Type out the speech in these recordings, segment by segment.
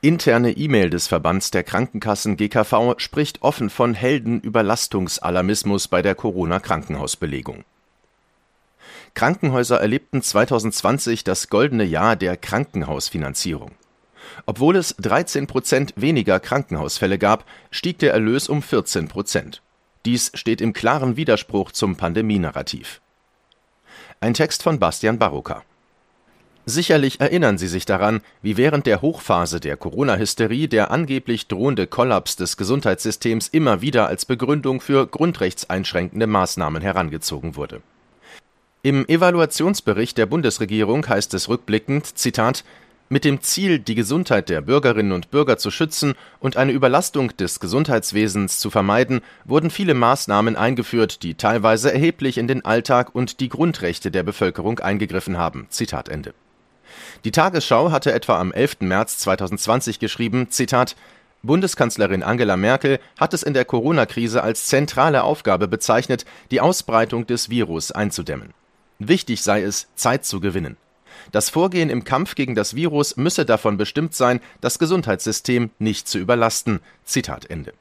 Interne E-Mail des Verbands der Krankenkassen GKV spricht offen von Heldenüberlastungsalarmismus bei der Corona-Krankenhausbelegung. Krankenhäuser erlebten 2020 das goldene Jahr der Krankenhausfinanzierung. Obwohl es 13% weniger Krankenhausfälle gab, stieg der Erlös um 14%. Dies steht im klaren Widerspruch zum Pandemienarrativ. Ein Text von Bastian Baroka. Sicherlich erinnern Sie sich daran, wie während der Hochphase der Corona-Hysterie der angeblich drohende Kollaps des Gesundheitssystems immer wieder als Begründung für grundrechtseinschränkende Maßnahmen herangezogen wurde. Im Evaluationsbericht der Bundesregierung heißt es rückblickend, Zitat, mit dem Ziel, die Gesundheit der Bürgerinnen und Bürger zu schützen und eine Überlastung des Gesundheitswesens zu vermeiden, wurden viele Maßnahmen eingeführt, die teilweise erheblich in den Alltag und die Grundrechte der Bevölkerung eingegriffen haben. Zitat Ende. Die Tagesschau hatte etwa am 11. März 2020 geschrieben, Zitat, Bundeskanzlerin Angela Merkel hat es in der Corona-Krise als zentrale Aufgabe bezeichnet, die Ausbreitung des Virus einzudämmen. Wichtig sei es, Zeit zu gewinnen. Das Vorgehen im Kampf gegen das Virus müsse davon bestimmt sein, das Gesundheitssystem nicht zu überlasten. Zitat Ende.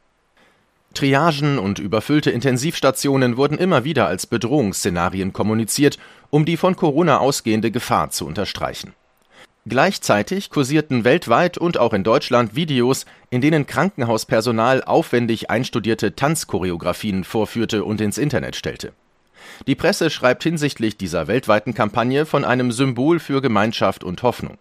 Triagen und überfüllte Intensivstationen wurden immer wieder als Bedrohungsszenarien kommuniziert, um die von Corona ausgehende Gefahr zu unterstreichen. Gleichzeitig kursierten weltweit und auch in Deutschland Videos, in denen Krankenhauspersonal aufwendig einstudierte Tanzchoreografien vorführte und ins Internet stellte. Die Presse schreibt hinsichtlich dieser weltweiten Kampagne von einem Symbol für Gemeinschaft und Hoffnung.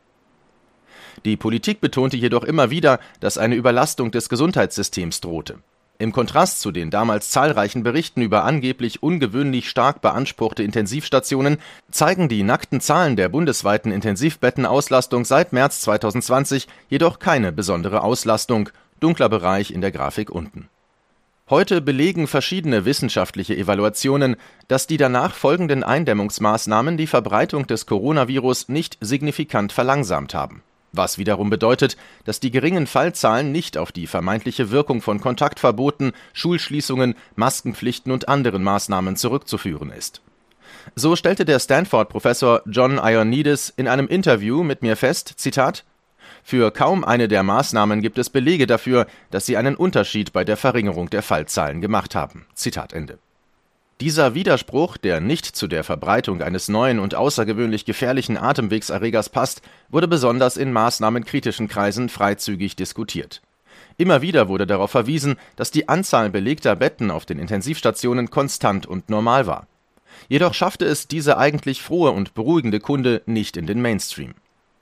Die Politik betonte jedoch immer wieder, dass eine Überlastung des Gesundheitssystems drohte. Im Kontrast zu den damals zahlreichen Berichten über angeblich ungewöhnlich stark beanspruchte Intensivstationen zeigen die nackten Zahlen der bundesweiten Intensivbettenauslastung seit März 2020 jedoch keine besondere Auslastung, dunkler Bereich in der Grafik unten. Heute belegen verschiedene wissenschaftliche Evaluationen, dass die danach folgenden Eindämmungsmaßnahmen die Verbreitung des Coronavirus nicht signifikant verlangsamt haben. Was wiederum bedeutet, dass die geringen Fallzahlen nicht auf die vermeintliche Wirkung von Kontaktverboten, Schulschließungen, Maskenpflichten und anderen Maßnahmen zurückzuführen ist. So stellte der Stanford-Professor John Ioannidis in einem Interview mit mir fest, Zitat, für kaum eine der Maßnahmen gibt es Belege dafür, dass sie einen Unterschied bei der Verringerung der Fallzahlen gemacht haben. Zitat Ende. Dieser Widerspruch, der nicht zu der Verbreitung eines neuen und außergewöhnlich gefährlichen Atemwegserregers passt, wurde besonders in maßnahmenkritischen Kreisen freizügig diskutiert. Immer wieder wurde darauf verwiesen, dass die Anzahl belegter Betten auf den Intensivstationen konstant und normal war. Jedoch schaffte es diese eigentlich frohe und beruhigende Kunde nicht in den Mainstream.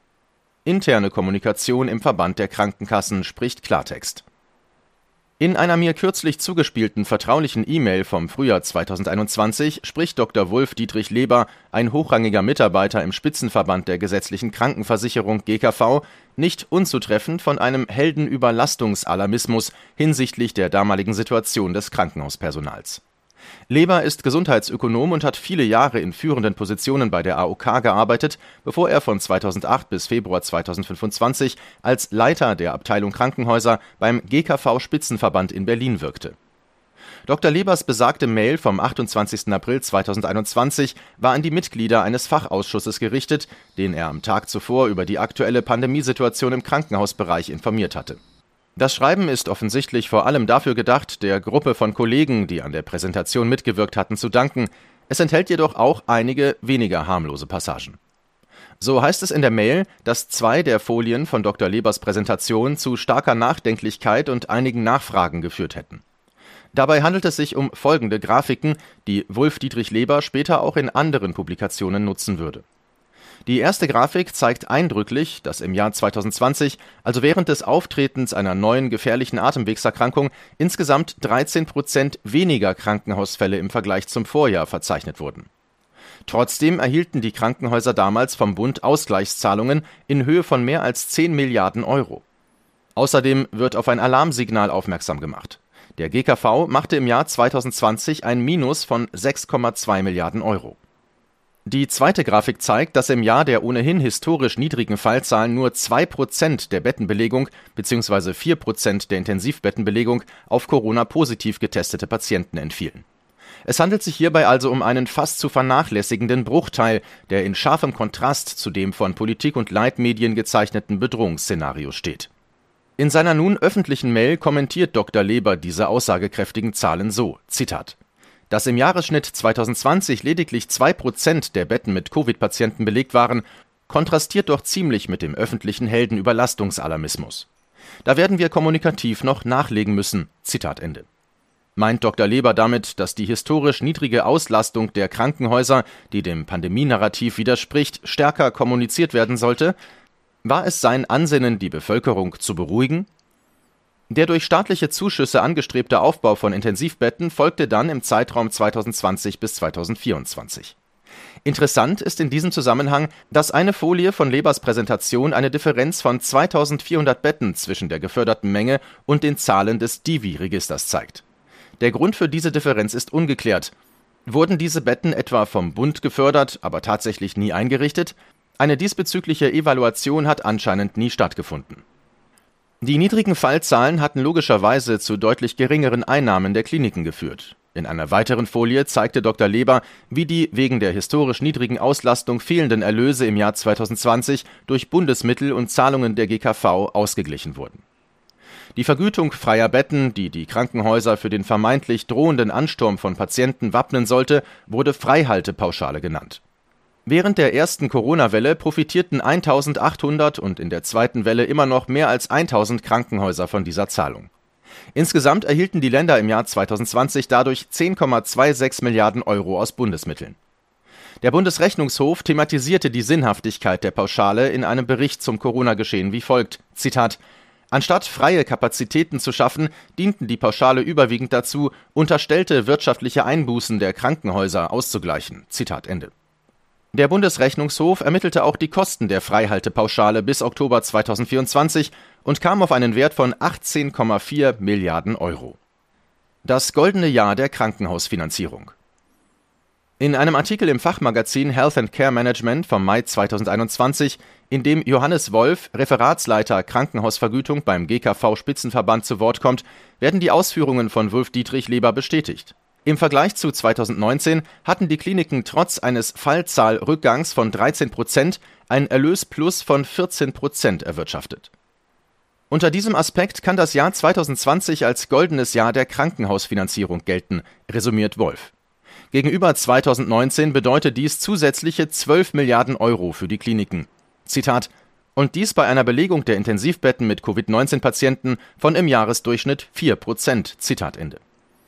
Interne Kommunikation im Verband der Krankenkassen spricht Klartext. In einer mir kürzlich zugespielten vertraulichen E-Mail vom Frühjahr 2021 spricht Dr. Wulf-Dietrich Leber, ein hochrangiger Mitarbeiter im Spitzenverband der gesetzlichen Krankenversicherung GKV, nicht unzutreffend von einem Heldenüberlastungsalarmismus hinsichtlich der damaligen Situation des Krankenhauspersonals. Leber ist Gesundheitsökonom und hat viele Jahre in führenden Positionen bei der AOK gearbeitet, bevor er von 2008 bis Februar 2025 als Leiter der Abteilung Krankenhäuser beim GKV-Spitzenverband in Berlin wirkte. Dr. Lebers besagte Mail vom 28. April 2021 war an die Mitglieder eines Fachausschusses gerichtet, den er am Tag zuvor über die aktuelle Pandemiesituation im Krankenhausbereich informiert hatte. Das Schreiben ist offensichtlich vor allem dafür gedacht, der Gruppe von Kollegen, die an der Präsentation mitgewirkt hatten, zu danken. Es enthält jedoch auch einige weniger harmlose Passagen. So heißt es in der Mail, dass 2 der Folien von Dr. Lebers Präsentation zu starker Nachdenklichkeit und einigen Nachfragen geführt hätten. Dabei handelt es sich um folgende Grafiken, die Wulf-Dietrich Leber später auch in anderen Publikationen nutzen würde. Die erste Grafik zeigt eindrücklich, dass im Jahr 2020, also während des Auftretens einer neuen gefährlichen Atemwegserkrankung, insgesamt 13% weniger Krankenhausfälle im Vergleich zum Vorjahr verzeichnet wurden. Trotzdem erhielten die Krankenhäuser damals vom Bund Ausgleichszahlungen in Höhe von mehr als 10 Milliarden Euro. Außerdem wird auf ein Alarmsignal aufmerksam gemacht. Der GKV machte im Jahr 2020 ein Minus von 6,2 Milliarden Euro. Die zweite Grafik zeigt, dass im Jahr der ohnehin historisch niedrigen Fallzahlen nur 2% der Bettenbelegung bzw. 4% der Intensivbettenbelegung auf Corona-positiv getestete Patienten entfielen. Es handelt sich hierbei also um einen fast zu vernachlässigenden Bruchteil, der in scharfem Kontrast zu dem von Politik und Leitmedien gezeichneten Bedrohungsszenario steht. In seiner nun öffentlichen Mail kommentiert Dr. Leber diese aussagekräftigen Zahlen so, Zitat: Dass im Jahresschnitt 2020 lediglich 2% der Betten mit Covid-Patienten belegt waren, kontrastiert doch ziemlich mit dem öffentlichen Heldenüberlastungsalarmismus. Da werden wir kommunikativ noch nachlegen müssen. Zitat Ende. Meint Dr. Leber damit, dass die historisch niedrige Auslastung der Krankenhäuser, die dem Pandemienarrativ widerspricht, stärker kommuniziert werden sollte? War es sein Ansinnen, die Bevölkerung zu beruhigen? Der durch staatliche Zuschüsse angestrebte Aufbau von Intensivbetten folgte dann im Zeitraum 2020 bis 2024. Interessant ist in diesem Zusammenhang, dass eine Folie von Lebers Präsentation eine Differenz von 2400 Betten zwischen der geförderten Menge und den Zahlen des Divi-Registers zeigt. Der Grund für diese Differenz ist ungeklärt. Wurden diese Betten etwa vom Bund gefördert, aber tatsächlich nie eingerichtet? Eine diesbezügliche Evaluation hat anscheinend nie stattgefunden. Die niedrigen Fallzahlen hatten logischerweise zu deutlich geringeren Einnahmen der Kliniken geführt. In einer weiteren Folie zeigte Dr. Leber, wie die wegen der historisch niedrigen Auslastung fehlenden Erlöse im Jahr 2020 durch Bundesmittel und Zahlungen der GKV ausgeglichen wurden. Die Vergütung freier Betten, die die Krankenhäuser für den vermeintlich drohenden Ansturm von Patienten wappnen sollte, wurde Freihaltepauschale genannt. Während der ersten Corona-Welle profitierten 1.800 und in der zweiten Welle immer noch mehr als 1.000 Krankenhäuser von dieser Zahlung. Insgesamt erhielten die Länder im Jahr 2020 dadurch 10,26 Milliarden Euro aus Bundesmitteln. Der Bundesrechnungshof thematisierte die Sinnhaftigkeit der Pauschale in einem Bericht zum Corona-Geschehen wie folgt, Zitat: Anstatt freie Kapazitäten zu schaffen, dienten die Pauschale überwiegend dazu, unterstellte wirtschaftliche Einbußen der Krankenhäuser auszugleichen. Zitat Ende. Der Bundesrechnungshof ermittelte auch die Kosten der Freihaltepauschale bis Oktober 2024 und kam auf einen Wert von 18,4 Milliarden Euro. Das goldene Jahr der Krankenhausfinanzierung. In einem Artikel im Fachmagazin Health and Care Management vom Mai 2021, in dem Johannes Wolf, Referatsleiter Krankenhausvergütung beim GKV-Spitzenverband, zu Wort kommt, werden die Ausführungen von Wulf-Dietrich Leber bestätigt. Im Vergleich zu 2019 hatten die Kliniken trotz eines Fallzahlrückgangs von 13% ein Erlösplus von 14% erwirtschaftet. Unter diesem Aspekt kann das Jahr 2020 als goldenes Jahr der Krankenhausfinanzierung gelten, resümiert Wolf. Gegenüber 2019 bedeutet dies zusätzliche 12 Milliarden Euro für die Kliniken. Zitat: Und dies bei einer Belegung der Intensivbetten mit Covid-19-Patienten von im Jahresdurchschnitt 4%. Zitat Ende.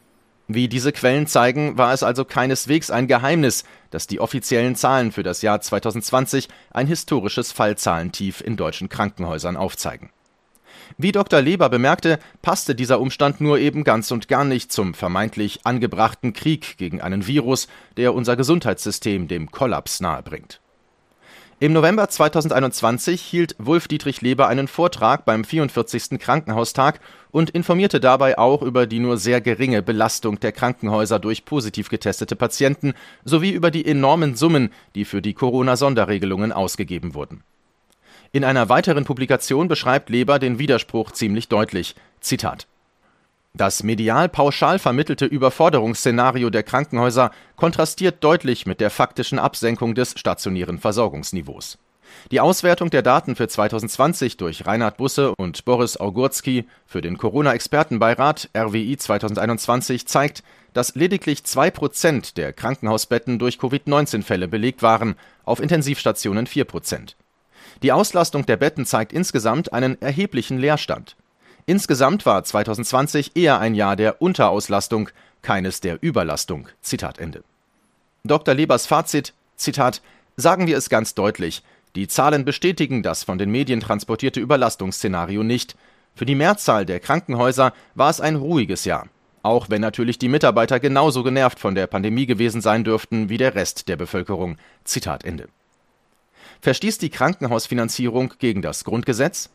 Wie diese Quellen zeigen, war es also keineswegs ein Geheimnis, dass die offiziellen Zahlen für das Jahr 2020 ein historisches Fallzahlentief in deutschen Krankenhäusern aufzeigen. Wie Dr. Leber bemerkte, passte dieser Umstand nur eben ganz und gar nicht zum vermeintlich angebrachten Krieg gegen einen Virus, der unser Gesundheitssystem dem Kollaps nahebringt. Im November 2021 hielt Wulf-Dietrich Leber einen Vortrag beim 44. Krankenhaustag und informierte dabei auch über die nur sehr geringe Belastung der Krankenhäuser durch positiv getestete Patienten sowie über die enormen Summen, die für die Corona-Sonderregelungen ausgegeben wurden. In einer weiteren Publikation beschreibt Leber den Widerspruch ziemlich deutlich. Zitat: Das medial pauschal vermittelte Überforderungsszenario der Krankenhäuser kontrastiert deutlich mit der faktischen Absenkung des stationären Versorgungsniveaus. Die Auswertung der Daten für 2020 durch Reinhard Busse und Boris Augurski für den Corona-Expertenbeirat RWI 2021 zeigt, dass lediglich 2% der Krankenhausbetten durch Covid-19-Fälle belegt waren, auf Intensivstationen 4%. Die Auslastung der Betten zeigt insgesamt einen erheblichen Leerstand. Insgesamt war 2020 eher ein Jahr der Unterauslastung, keines der Überlastung. Zitat Ende. Dr. Lebers Fazit, Zitat: Sagen wir es ganz deutlich, die Zahlen bestätigen das von den Medien transportierte Überlastungsszenario nicht. Für die Mehrzahl der Krankenhäuser war es ein ruhiges Jahr, auch wenn natürlich die Mitarbeiter genauso genervt von der Pandemie gewesen sein dürften wie der Rest der Bevölkerung. Zitat Ende. Verstieß die Krankenhausfinanzierung gegen das Grundgesetz?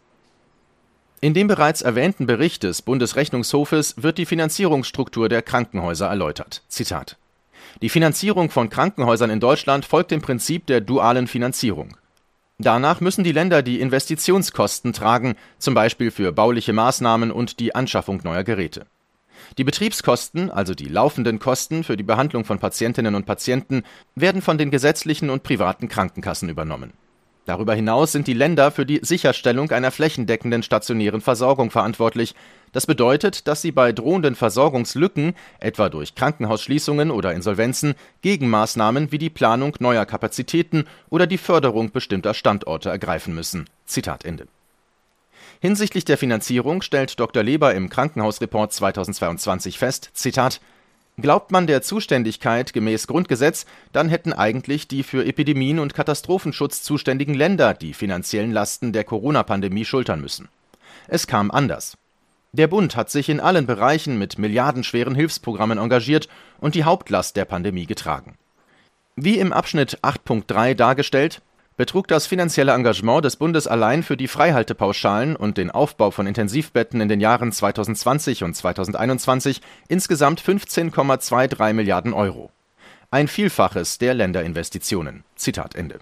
In dem bereits erwähnten Bericht des Bundesrechnungshofes wird die Finanzierungsstruktur der Krankenhäuser erläutert. Zitat: Die Finanzierung von Krankenhäusern in Deutschland folgt dem Prinzip der dualen Finanzierung. Danach müssen die Länder die Investitionskosten tragen, zum Beispiel für bauliche Maßnahmen und die Anschaffung neuer Geräte. Die Betriebskosten, also die laufenden Kosten für die Behandlung von Patientinnen und Patienten, werden von den gesetzlichen und privaten Krankenkassen übernommen. Darüber hinaus sind die Länder für die Sicherstellung einer flächendeckenden stationären Versorgung verantwortlich. Das bedeutet, dass sie bei drohenden Versorgungslücken, etwa durch Krankenhausschließungen oder Insolvenzen, Gegenmaßnahmen wie die Planung neuer Kapazitäten oder die Förderung bestimmter Standorte ergreifen müssen. Zitat Ende. Hinsichtlich der Finanzierung stellt Dr. Leber im Krankenhausreport 2022 fest, Zitat: Glaubt man der Zuständigkeit gemäß Grundgesetz, dann hätten eigentlich die für Epidemien und Katastrophenschutz zuständigen Länder die finanziellen Lasten der Corona-Pandemie schultern müssen. Es kam anders. Der Bund hat sich in allen Bereichen mit milliardenschweren Hilfsprogrammen engagiert und die Hauptlast der Pandemie getragen. Wie im Abschnitt 8.3 dargestellt, betrug das finanzielle Engagement des Bundes allein für die Freihaltepauschalen und den Aufbau von Intensivbetten in den Jahren 2020 und 2021 insgesamt 15,23 Milliarden Euro. Ein Vielfaches der Länderinvestitionen. Zitat Ende.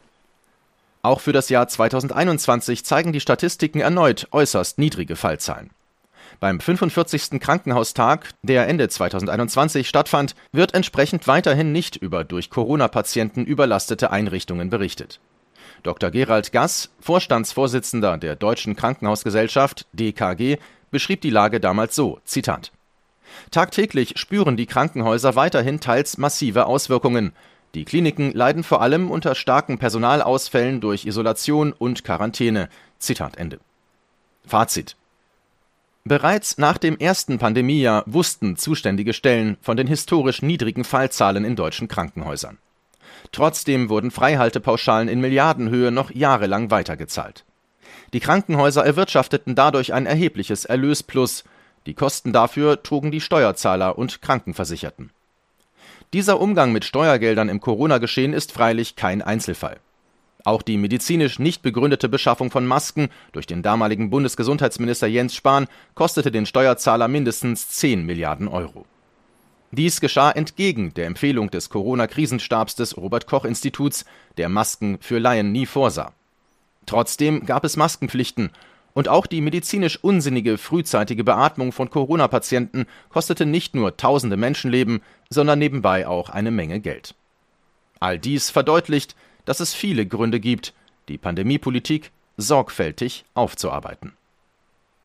Auch für das Jahr 2021 zeigen die Statistiken erneut äußerst niedrige Fallzahlen. Beim 45. Krankenhaustag, der Ende 2021 stattfand, wird entsprechend weiterhin nicht über durch Corona-Patienten überlastete Einrichtungen berichtet. Dr. Gerald Gass, Vorstandsvorsitzender der Deutschen Krankenhausgesellschaft (DKG), beschrieb die Lage damals so, Zitat: Tagtäglich spüren die Krankenhäuser weiterhin teils massive Auswirkungen. Die Kliniken leiden vor allem unter starken Personalausfällen durch Isolation und Quarantäne. Zitat Ende. Fazit: Bereits nach dem ersten Pandemiejahr wussten zuständige Stellen von den historisch niedrigen Fallzahlen in deutschen Krankenhäusern. Trotzdem wurden Freihaltepauschalen in Milliardenhöhe noch jahrelang weitergezahlt. Die Krankenhäuser erwirtschafteten dadurch ein erhebliches Erlösplus. Die Kosten dafür trugen die Steuerzahler und Krankenversicherten. Dieser Umgang mit Steuergeldern im Corona-Geschehen ist freilich kein Einzelfall. Auch die medizinisch nicht begründete Beschaffung von Masken durch den damaligen Bundesgesundheitsminister Jens Spahn kostete den Steuerzahler mindestens 10 Milliarden Euro. Dies geschah entgegen der Empfehlung des Corona-Krisenstabs des Robert-Koch-Instituts, der Masken für Laien nie vorsah. Trotzdem gab es Maskenpflichten und auch die medizinisch unsinnige frühzeitige Beatmung von Corona-Patienten kostete nicht nur tausende Menschenleben, sondern nebenbei auch eine Menge Geld. All dies verdeutlicht, dass es viele Gründe gibt, die Pandemiepolitik sorgfältig aufzuarbeiten.